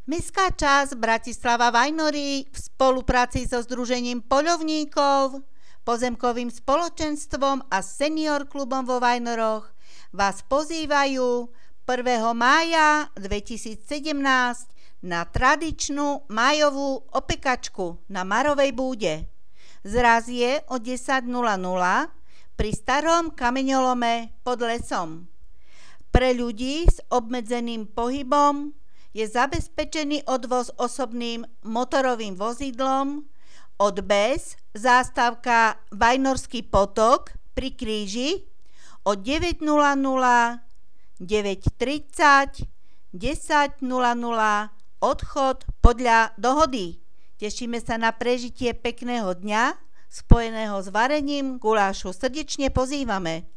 Mestská časť Bratislava Vajnory v spolupráci so Združením poľovníkov, Pozemkovým spoločenstvom a Senior klubom vo Vajnoroch vás pozývajú 1. mája 2017 na tradičnú májovú opekačku na Marovej búde. Zraz je o 10:00 pri starom kameňolome pod lesom. Pre ľudí s obmedzeným pohybom je zabezpečený odvoz osobným motorovým vozidlom od BES zástavka Vajnorský potok pri kríži od 9:00, 9:30, 10:00 odchod podľa dohody. Tešíme sa na prežitie pekného dňa spojeného s varením gulášu. Srdečne pozývame.